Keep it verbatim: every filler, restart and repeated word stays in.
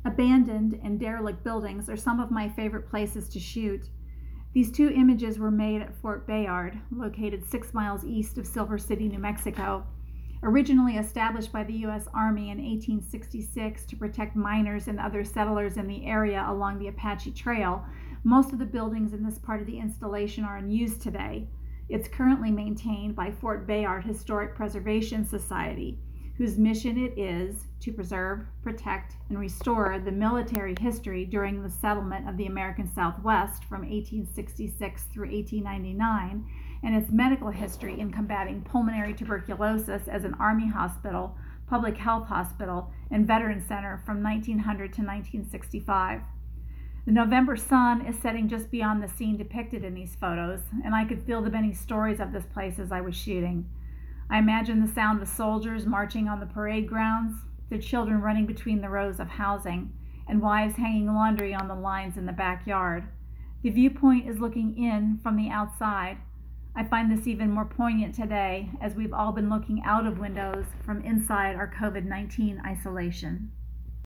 Abandoned and derelict buildings are some of my favorite places to shoot. These two images were made at Fort Bayard, located six miles east of Silver City, New Mexico. Originally established by the U S Army in eighteen sixty-six to protect miners and other settlers in the area along the Apache Trail, most of the buildings in this part of the installation are unused today. It's currently maintained by Fort Bayard Historic Preservation Society, whose mission it is to preserve, protect, and restore the military history during the settlement of the American Southwest from eighteen sixty-six through eighteen ninety-nine, and its medical history in combating pulmonary tuberculosis as an Army hospital, public health hospital, and veteran center from nineteen hundred to nineteen sixty-five. The November sun is setting just beyond the scene depicted in these photos, and I could feel the many stories of this place as I was shooting. I imagine the sound of soldiers marching on the parade grounds, their children running between the rows of housing, and wives hanging laundry on the lines in the backyard. The viewpoint is looking in from the outside. I find this even more poignant today as we've all been looking out of windows from inside our COVID nineteen isolation.